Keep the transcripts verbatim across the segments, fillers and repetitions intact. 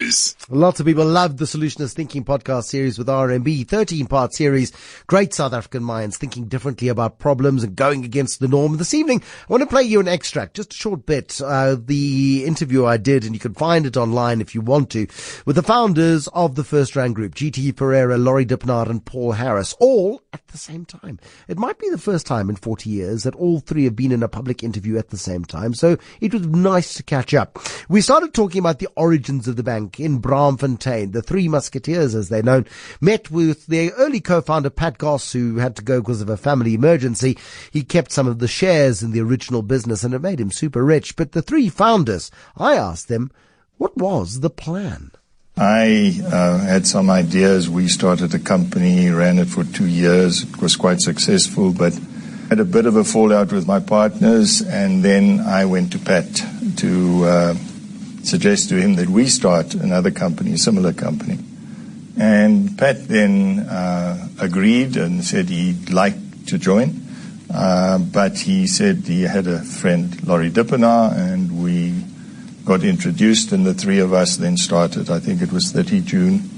News. Lots of people love the Solutionist Thinking podcast series with R M B, thirteen-part series. Great South African minds thinking differently about problems and going against the norm. This evening, I want to play you an extract, just a short bit, uh, the interview I did, and you can find it online if you want to, with the founders of the First Rand Group, G T Ferreira, Laurie Dippenaar and Paul Harris, all at the same time. It might be the first time in forty years that all three have been in a public interview at the same time, so it was nice to catch up. We started talking about the origins of the bank in Braamfontein. The Three Musketeers, as they're known, met with their early co-founder Pat Goss, who had to go because of a family emergency. He kept some of the shares in the original business and it made him super rich. But the three founders, I asked them, what was the plan? I uh, had some ideas. We started a company, ran it for two years. It was quite successful, but had a bit of a fallout with my partners, and then I went to Pat to uh, suggest to him that we start another company, a similar company. And Pat then uh, agreed and said he'd like to join, uh, but he said he had a friend, Laurie Dippenaar, and we got introduced, and the three of us then started. I think it was thirtieth of June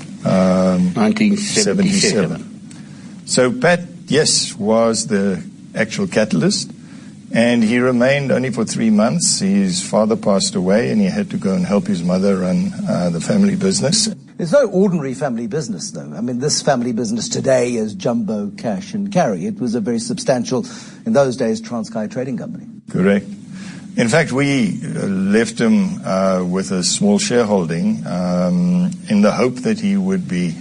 um, nineteen seventy-seven. So Pat, yes, was the actual catalyst, and he remained only for three months. His father passed away, and he had to go and help his mother run uh, the family business. It's no ordinary family business, though. I mean, this family business today is Jumbo Cash and Carry. It was a very substantial, in those days, Transkei trading company. Correct. In fact, we left him uh, with a small shareholding um, in the hope that he would be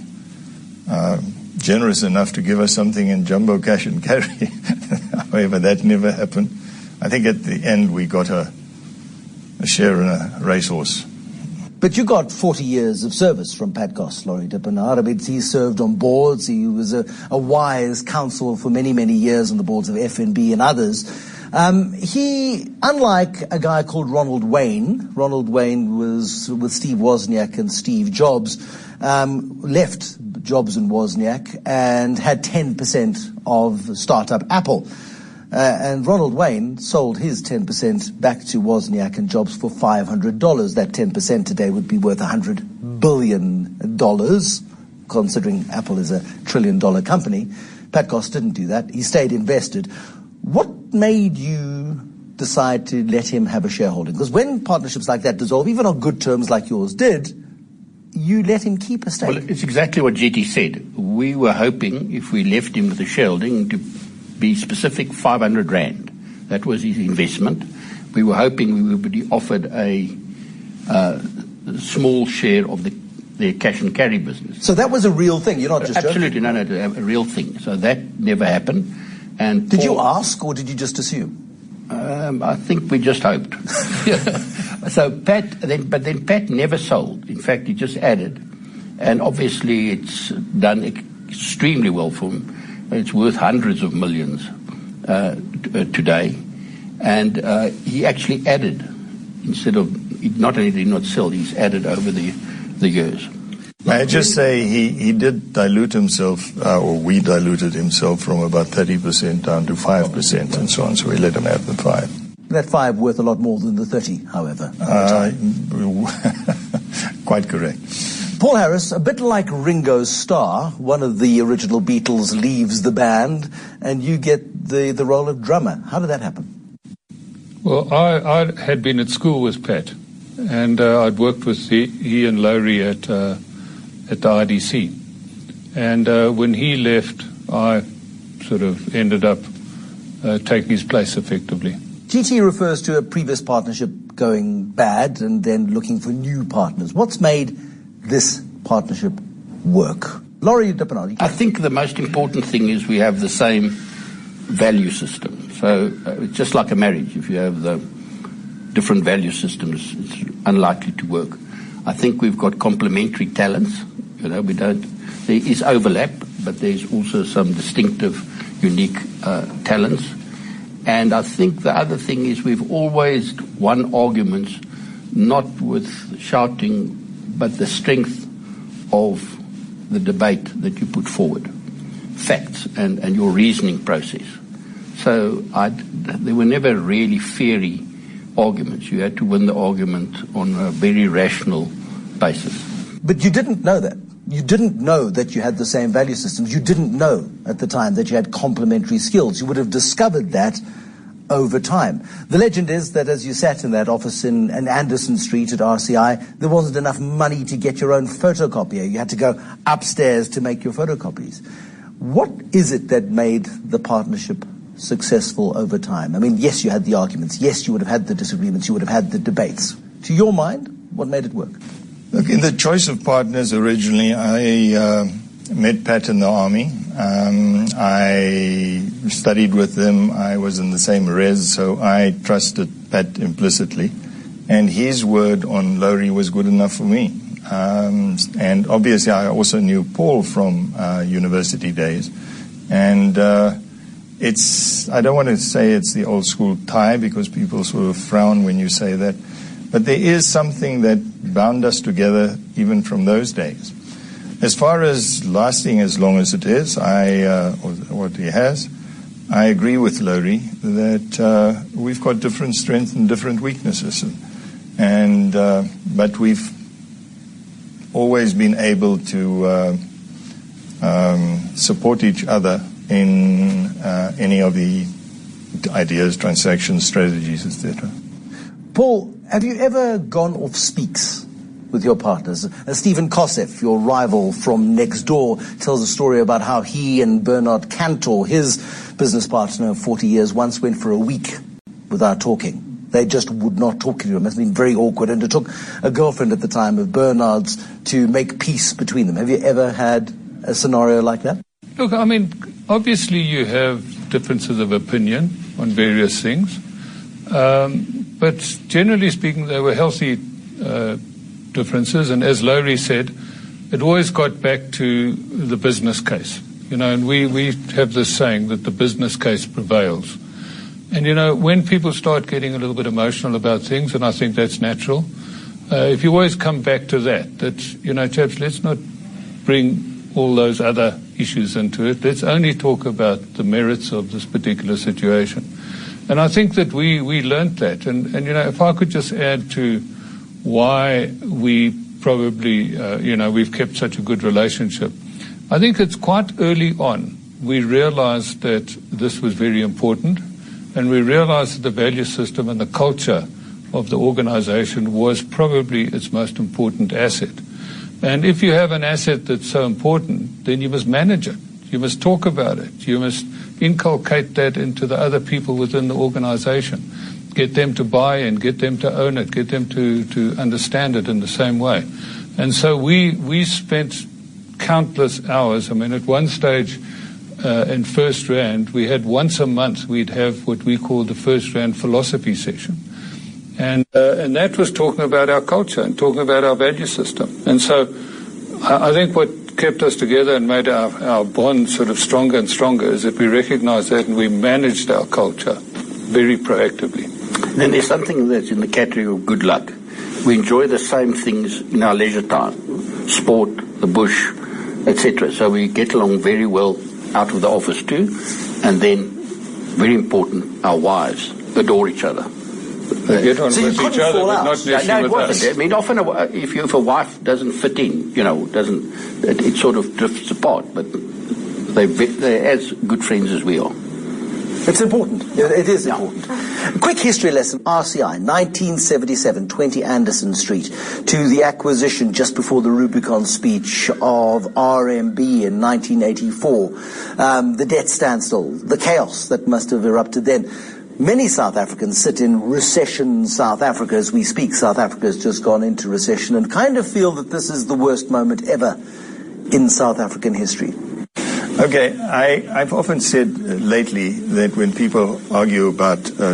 uh, generous enough to give us something in Jumbo Cash and Carry. However, that never happened. I think at the end we got a, a share in a racehorse. But you got forty years of service from Pat Goss, Laurie Dippenaar. I mean, he served on boards. He was a, a wise counsel for many, many years on the boards of F N B and others. Um, he, unlike a guy called Ronald Wayne, Ronald Wayne was with Steve Wozniak and Steve Jobs, um, left Jobs and Wozniak and had ten percent of startup Apple. Uh, and Ronald Wayne sold his ten percent back to Wozniak and Jobs for five hundred dollars. That ten percent today would be worth one hundred billion dollars, considering Apple is a trillion dollar company. Pat Goss didn't do that. He stayed invested. What made you decide to let him have a shareholding? Because when partnerships like that dissolve, even on good terms like yours did, you let him keep a stake. Well, it's exactly what G T said. We were hoping, if we left him with a shareholding, to be specific five hundred rand. That was his investment. We were hoping we would be offered a uh, small share of the their cash and carry business. So that was a real thing. You're not just Absolutely, joking. no, no, a real thing. So that never happened. And did Paul, you ask, or did you just assume? Um, I think we just hoped. So Pat, then, but then Pat never sold. In fact, he just added, and obviously it's done extremely well for him. It's worth hundreds of millions uh, t- uh, today, and uh, he actually added, instead of not only did he not sell, he's added over the the years. May I just say he, he did dilute himself, uh, or we diluted himself from about thirty percent down to five percent and so on, so we let him have the five. That five worth a lot more than the thirty, however. Uh, quite correct. Paul Harris, a bit like Ringo Starr, one of the original Beatles leaves the band, and you get the, the role of drummer. How did that happen? Well, I, I had been at school with Pat, and uh, I'd worked with the, he and Laurie at... Uh, at the I D C. And uh, when he left, I sort of ended up uh, taking his place effectively. G T refers to a previous partnership going bad and then looking for new partners. What's made this partnership work? Laurie Dippenaar. I think the most important thing is we have the same value system. So uh, it's just like a marriage. If you have the different value systems, it's unlikely to work. I think we've got complementary talents. You know, we don't. There is overlap, but there's also some distinctive, unique uh, talents. And I think the other thing is we've always won arguments, not with shouting, but the strength of the debate that you put forward, facts and, and your reasoning process. So I'd, there were never really fairy arguments. You had to win the argument on a very rational basis. But you didn't know that. You didn't know that you had the same value systems. You didn't know at the time that you had complementary skills. You would have discovered that over time. The legend is that as you sat in that office in, in Anderson Street at R C I, there wasn't enough money to get your own photocopier. You had to go upstairs to make your photocopies. What is it that made the partnership successful over time? I mean, yes, you had the arguments. Yes, you would have had the disagreements. You would have had the debates. To your mind, what made it work? Look, in the choice of partners originally, I uh, met Pat in the Army. Um, I studied with them. I was in the same res, so I trusted Pat implicitly. And his word on Lowry was good enough for me. Um, and obviously, I also knew Paul from uh, university days. And uh, it's, I don't want to say it's the old school tie because people sort of frown when you say that. But there is something that bound us together even from those days. As far as lasting as long as it is, I, uh, or what he has, I agree with Lowry that uh, we've got different strengths and different weaknesses. And, uh, but we've always been able to uh, um, support each other in uh, any of the ideas, transactions, strategies, et cetera. Paul, have you ever gone off speaks with your partners? Uh, Stephen Kosef, your rival from next door, tells a story about how he and Bernard Cantor, his business partner of forty years, once went for a week without talking. They just would not talk to him. It must have been very awkward, and it took a girlfriend at the time of Bernard's to make peace between them. Have you ever had a scenario like that? Look, I mean, obviously you have differences of opinion on various things. Um, But generally speaking, they were healthy uh, differences. And as Lowry said, it always got back to the business case. You know, and we, we have this saying that the business case prevails. And, you know, when people start getting a little bit emotional about things, and I think that's natural, uh, if you always come back to that, that, you know, chaps, let's not bring all those other issues into it. Let's only talk about the merits of this particular situation. And I think that we, we learned that. And, and, you know, if I could just add to why we probably, uh, you know, we've kept such a good relationship. I think it's quite early on we realized that this was very important, and we realized that the value system and the culture of the organization was probably its most important asset. And if you have an asset that's so important, then you must manage it. You must talk about it. You must inculcate that into the other people within the organization. Get them to buy in, get them to own it, get them to, to understand it in the same way. And so we, we spent countless hours. I mean, at one stage uh, in First Rand, we had once a month, we'd have what we call the First Rand philosophy session. And, uh, and that was talking about our culture and talking about our value system. And so I, I think what kept us together and made our, our bond sort of stronger and stronger is that we recognized that and we managed our culture very proactively. Then there's something that's in the category of good luck. We enjoy the same things in our leisure time, sport, the bush, et cetera. So we get along very well out of the office too. And then, very important, our wives adore each other. They get on So with you each couldn't other, fall but out. not No, necessarily no, it with wasn't. us. I mean, often a, if, you, if a wife doesn't fit in, you know, doesn't, it, it sort of drifts apart. But they, they're as good friends as we are. It's important. It is important. A quick history lesson. R C I, nineteen seventy-seven, twenty Anderson Street, to the acquisition just before the Rubicon speech of R M B in nineteen eighty-four. Um, the debt standstill, the chaos that must have erupted then. Many South Africans sit in recession South Africa as we speak. South Africa has just gone into recession and kind of feel that this is the worst moment ever in South African history. Okay, I, I've often said uh, lately that when people argue about uh,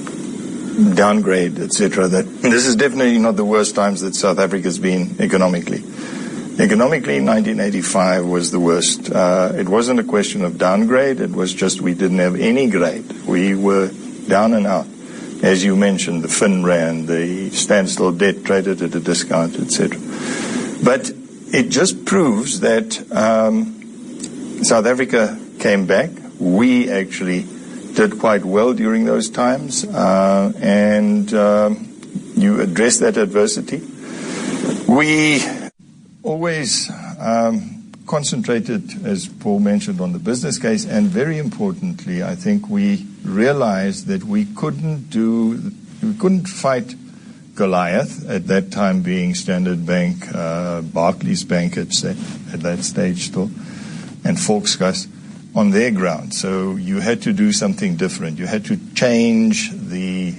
downgrade, et cetera, that this is definitely not the worst times that South Africa's been economically. Economically, nineteen eighty-five was the worst. Uh, it wasn't a question of downgrade. It was just we didn't have any grade. We were down and out. As you mentioned, the Fin Rand, the standstill debt traded at a discount, et cetera. But it just proves that um, South Africa came back. We actually did quite well during those times, uh, and um, you address that adversity. We always um, concentrated, as Paul mentioned, on the business case, and very importantly, I think we realized that we couldn't do, we couldn't fight Goliath, at that time being Standard Bank, uh, Barclays Bank at, at that stage still, and Volkskas, on their ground. So you had to do something different. You had to change the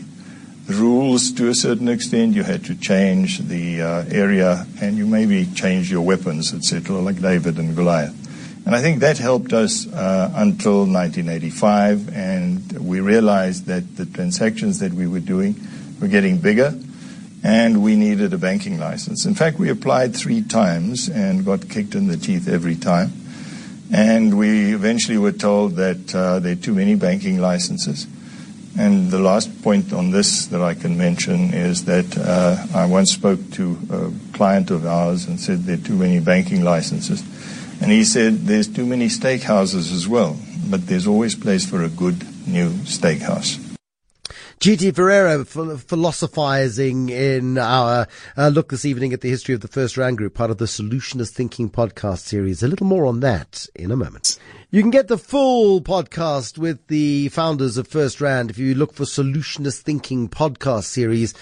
rules to a certain extent. You had to change the uh, area, and you maybe change your weapons, et cetera, like David and Goliath. And I think that helped us uh, until nineteen eighty-five, and we realized that the transactions that we were doing were getting bigger, and we needed a banking license. In fact, we applied three times and got kicked in the teeth every time. And we eventually were told that uh, there are too many banking licenses. And the last point on this that I can mention is that uh, I once spoke to a client of ours and said there are too many banking licenses. And he said there's too many steakhouses as well, but there's always place for a good new steakhouse. G T Ferreira philosophizing in our uh, look this evening at the history of the First Rand Group, part of the Solutionist Thinking podcast series. A little more on that in a moment. You can get the full podcast with the founders of First Rand if you look for Solutionist Thinking podcast series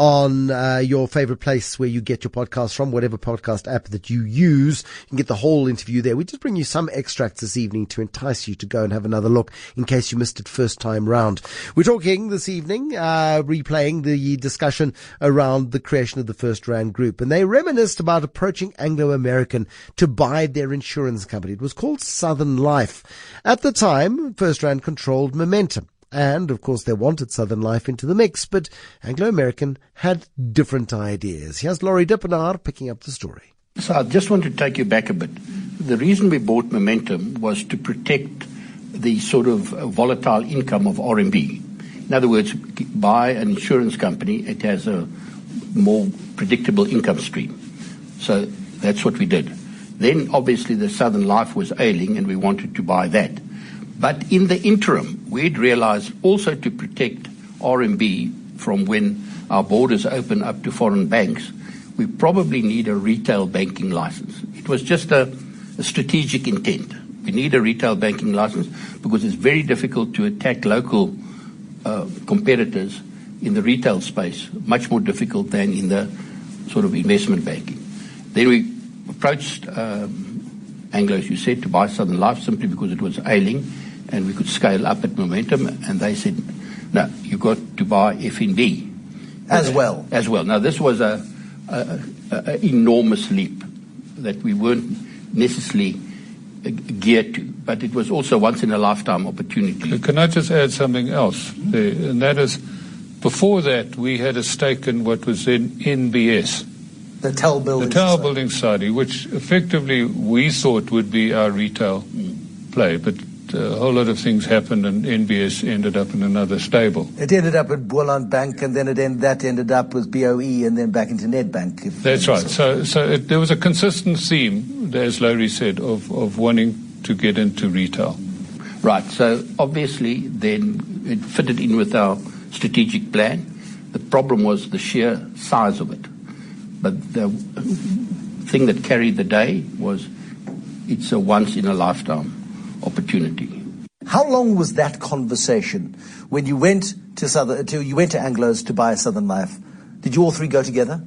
on uh, your favorite place where you get your podcast from, whatever podcast app that you use. You can get the whole interview there. We just bring you some extracts this evening to entice you to go and have another look in case you missed it first time round. We're talking this evening, uh, replaying the discussion around the creation of the First Rand Group, and they reminisced about approaching Anglo American to buy their insurance company. It was called Southern Life. At the time, First Rand controlled Momentum. And, of course, they wanted Southern Life into the mix, but Anglo American had different ideas. Here's Laurie Dippenaar picking up the story. So I just want to take you back a bit. The reason we bought Momentum was to protect the sort of volatile income of R M B. In other words, buy an insurance company, it has a more predictable income stream. So that's what we did. Then, obviously, the Southern Life was ailing, and we wanted to buy that. But in the interim, we'd realized also to protect R M B from when our borders open up to foreign banks, we probably need a retail banking license. It was just a, a strategic intent. We need a retail banking license because it's very difficult to attack local uh, competitors in the retail space, much more difficult than in the sort of investment banking. Then we approached um, Anglo, as you said, to buy Southern Life simply because it was ailing and we could scale up at Momentum, and they said, no, you've got to buy F N B. As well. As well. Now, this was a, a, a, a enormous leap that we weren't necessarily geared to, but it was also once in a lifetime opportunity. Can I just add something else there? And that is, before that, we had a stake in what was then N B S. The Tower Building The Tower Society. Building Society, which effectively we thought would be our retail play, but a whole lot of things happened and N B S ended up in another stable. It ended up at Boland Bank, and then it end, that ended up with B O E, and then back into Nedbank. If That's right. So, so it, there was a consistent theme, as Larry said, of, of wanting to get into retail. Right. So obviously, then it fitted in with our strategic plan. The problem was the sheer size of it. But the thing that carried the day was it's a once-in-a-lifetime opportunity. How long was that conversation when you went to Southern, to you went to Anglo's to buy Southern Life? Did you all three go together?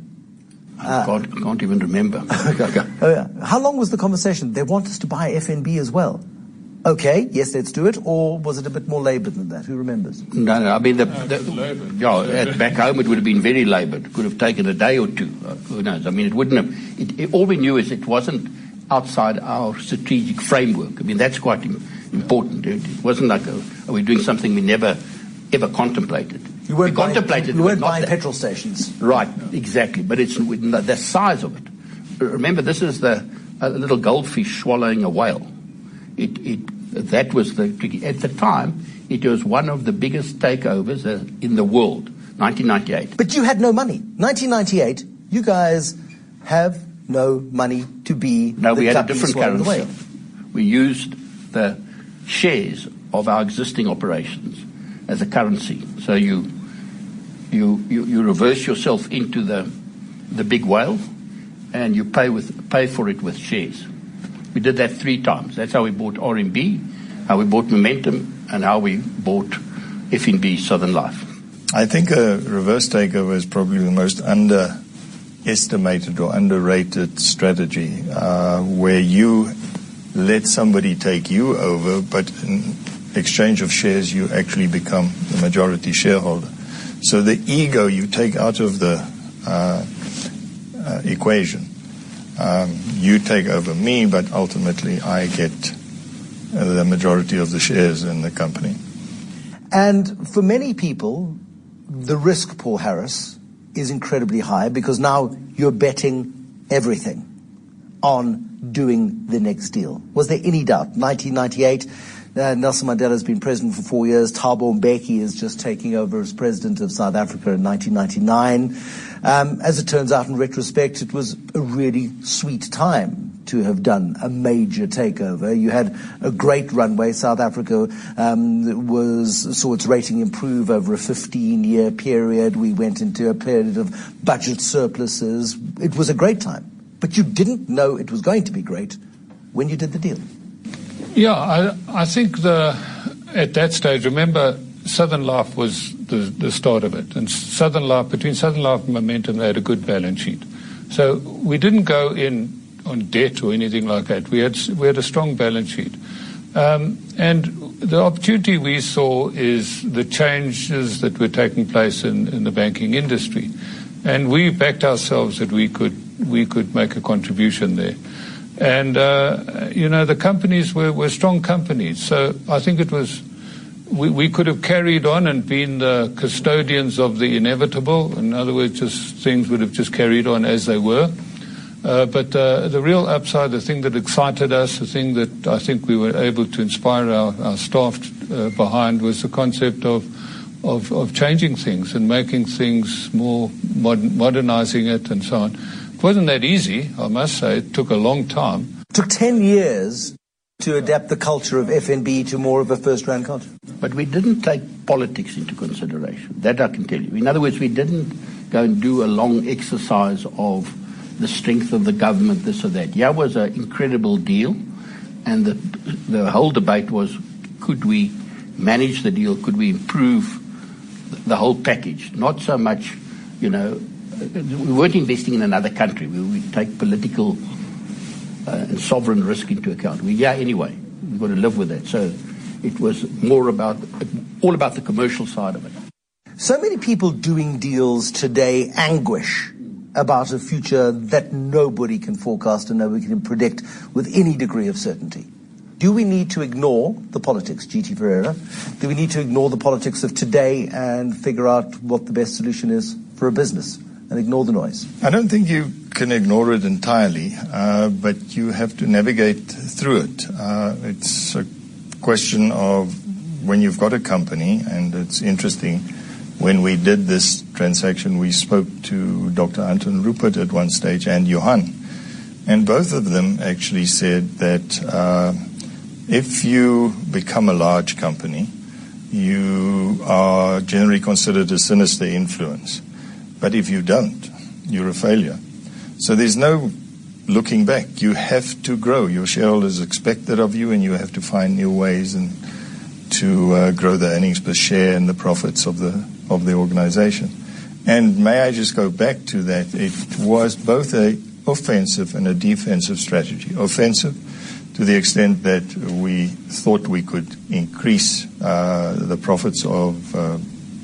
Uh, God, I can't even remember. Oh, yeah. How long was the conversation? They want us to buy F N B as well. Okay, yes, let's do it. Or was it a bit more laboured than that? Who remembers? No, no. I mean, the, the, yeah, at back home it would have been very laboured. It could have taken a day or two. Uh, who knows? I mean, it wouldn't have. It, it, all we knew is it wasn't outside our strategic framework. I mean, that's quite important. It, it wasn't like, a, are we doing something we never ever contemplated? You weren't we buying, contemplated. you weren't but not buying that. petrol stations. Right, exactly. But it's the size of it. Remember, this is the a little goldfish swallowing a whale. It, it that was the tricky. At the time, it was one of the biggest takeovers uh, in the world. nineteen ninety-eight. But you had no money. nineteen ninety-eight. You guys have no money to be. No, the we had a company different swallowing the currency. whale. We used the shares of our existing operations as a currency. So you you you, you reverse yourself into the the big whale, and you pay with pay for it with shares. We did that three times. That's how we bought R M B, how we bought Momentum, and how we bought F N B Southern Life. I think a reverse takeover is probably the most underestimated or underrated strategy, uh, where you let somebody take you over, but in exchange of shares, you actually become the majority shareholder. So the ego you take out of the uh, uh, equation. Um, you take over me, but ultimately I get uh, the majority of the shares in the company. And for many people, the risk, Paul Harris, is incredibly high because now you're betting everything on doing the next deal. Was there any doubt? nineteen ninety-eight, uh, Nelson Mandela has been president for four years. Thabo Mbeki is just taking over as president of South Africa in nineteen ninety-nine. Um, as it turns out, in retrospect, it was a really sweet time to have done a major takeover. You had a great runway. South Africa um, was saw its rating improve over a fifteen-year period. We went into a period of budget surpluses. It was a great time. But you didn't know it was going to be great when you did the deal. Yeah, I, I think the at that stage, remember, Southern Life was the, the start of it. And Southern Life, between Southern Life and Momentum, they had a good balance sheet. So we didn't go in on debt or anything like that. We had we had a strong balance sheet. Um, and the opportunity we saw is the changes that were taking place in, in the banking industry. And we backed ourselves that we could we could make a contribution there. And, uh, you know, the companies were, were strong companies. So I think it was, we, we could have carried on and been the custodians of the inevitable. In other words, just things would have just carried on as they were. Uh, but uh, the real upside, the thing that excited us, the thing that I think we were able to inspire our, our staff uh, behind was the concept of, of, of changing things and making things more, modern, modernizing it and so on. It wasn't that easy, I must say. It took a long time. It took ten years to adapt the culture of F N B to more of a first-round culture. But we didn't take politics into consideration. That I can tell you. In other words, we didn't go and do a long exercise of the strength of the government, this or that. Yeah, it was an incredible deal, and the, the whole debate was, could we manage the deal? Could we improve the whole package? Not so much, you know, we weren't investing in another country. We would take political uh, and sovereign risk into account. We, yeah, anyway, we've got to live with that. So it was more about, all about the commercial side of it. So many people doing deals today anguish about a future that nobody can forecast and nobody can predict with any degree of certainty. Do we need to ignore the politics, G T Ferreira? Do we need to ignore the politics of today and figure out what the best solution is for a business and ignore the noise? I don't think you can ignore it entirely, uh, but you have to navigate through it. Uh, it's a question of when you've got a company, and it's interesting, when we did this transaction, we spoke to Doctor Anton Rupert at one stage and Johan, and both of them actually said that uh, if you become a large company, you are generally considered a sinister influence. But if you don't, you're a failure. So there's no looking back. You have to grow. Your shareholders expect that of you, and you have to find new ways and to uh, grow the earnings per share and the profits of the of the organization. And may I just go back to that? It was both a offensive and a defensive strategy. Offensive to the extent that we thought we could increase uh, the profits of uh,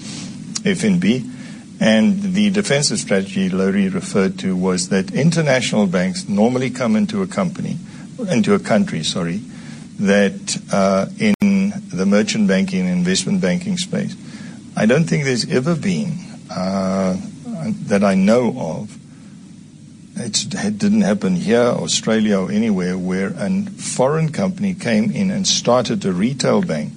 F N B. And the defensive strategy Laurie referred to was that international banks normally come into a company, into a country, sorry, that uh, in the merchant banking and investment banking space, I don't think there's ever been, uh, that I know of, it's, it didn't happen here, Australia, or anywhere, where a foreign company came in and started a retail bank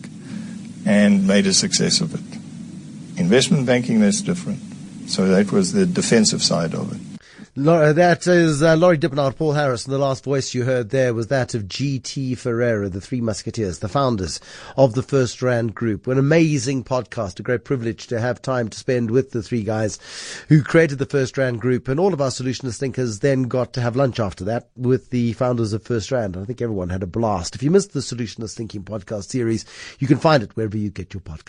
and made a success of it. Investment banking, that's different. So that was the defensive side of it. That is uh, Laurie Dippenaar, Paul Harris, and the last voice you heard there was that of G T Ferreira, the Three Musketeers, the founders of the First Rand Group. An amazing podcast, a great privilege to have time to spend with the three guys who created the First Rand Group, and all of our solutionist thinkers then got to have lunch after that with the founders of First Rand. I think everyone had a blast. If you missed the Solutionist Thinking podcast series, you can find it wherever you get your podcast.